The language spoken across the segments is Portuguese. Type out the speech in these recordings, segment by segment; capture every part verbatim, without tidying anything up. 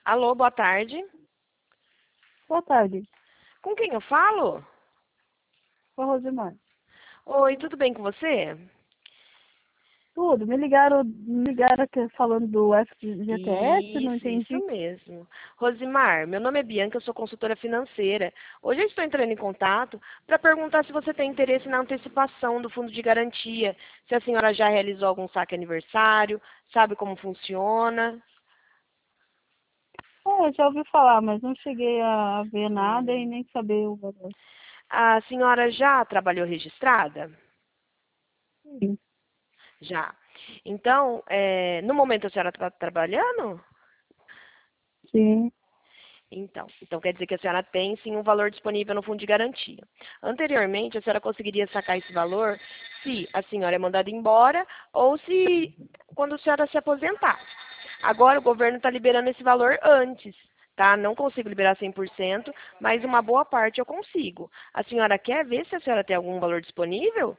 Alô, boa tarde. Boa tarde, Com quem eu falo? sou a Rosemar. Oi, tudo bem com você? Tudo, me ligaram, me ligaram aqui falando do F G T S, não Isso, entendi. isso mesmo. Rosimar, meu nome é Bianca, eu sou consultora financeira. Hoje eu estou entrando em contato para perguntar se você tem interesse na antecipação do fundo de garantia, se a senhora já realizou algum saque aniversário, sabe como funciona. É, já ouvi falar, mas não cheguei a ver nada e Hum. nem saber o valor. A senhora já trabalhou registrada? Sim, Já. Então, é, no momento a senhora está trabalhando? sim. Então, então quer dizer que a senhora tem sim um valor disponível no fundo de garantia. Anteriormente, a senhora conseguiria sacar esse valor se a senhora é mandada embora ou se quando a senhora se aposentar. Agora o governo está liberando esse valor antes, tá? Não consigo liberar cem por cento, mas uma boa parte eu consigo. A senhora quer ver se a senhora tem algum valor disponível?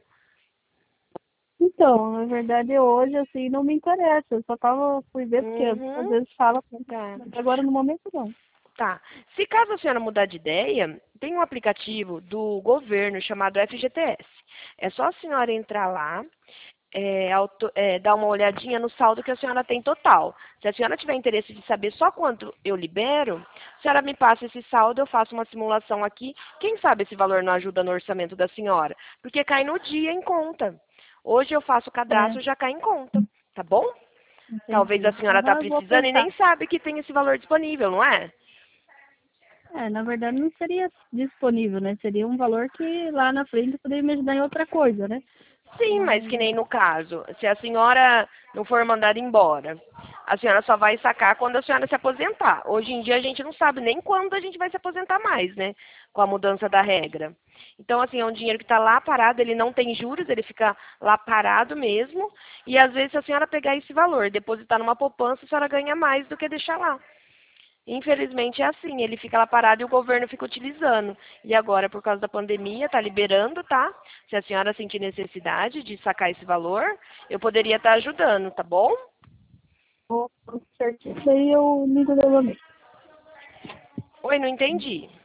Então, na verdade, hoje, assim, não me interessa. Eu só tava, fui ver porque às Uhum. vezes fala, Tá. mas agora no momento não. Tá. Se caso a senhora mudar de ideia, tem um aplicativo do governo chamado F G T S. É só a senhora entrar lá, é, auto- é, dar uma olhadinha no saldo que a senhora tem total. Se a senhora tiver interesse de saber só quanto eu libero, a senhora me passa esse saldo, eu faço uma simulação aqui. Quem sabe esse valor não ajuda no orçamento da senhora? Porque cai no dia em conta. Hoje eu faço o É, cadastro, já cai em conta. Tá bom? Talvez a entendi. senhora está Aham, eu vou precisando e pensar. nem sabe que tem esse valor disponível, não é? É, na verdade não seria disponível, né? Seria um valor que lá na frente eu poderia me ajudar em outra coisa, né? Sim, mas que Mas, nem no caso, se a senhora não for mandada embora, a senhora só vai sacar quando a senhora se aposentar. Hoje em dia a gente não sabe nem quando a gente vai se aposentar mais, né? Com a mudança da regra. Então, assim, é um dinheiro que está lá parado, ele não tem juros, ele fica lá parado mesmo. E às vezes, se a senhora pegar esse valor, depositar numa poupança, a senhora ganha mais do que deixar lá. Infelizmente é assim, ele fica lá parado e o governo fica utilizando. E agora, por causa da pandemia, está liberando, tá? Se a senhora sentir necessidade de sacar esse valor, eu poderia estar ajudando, tá bom? vou certinho. Daí eu ligo novamente. Oi, não entendi.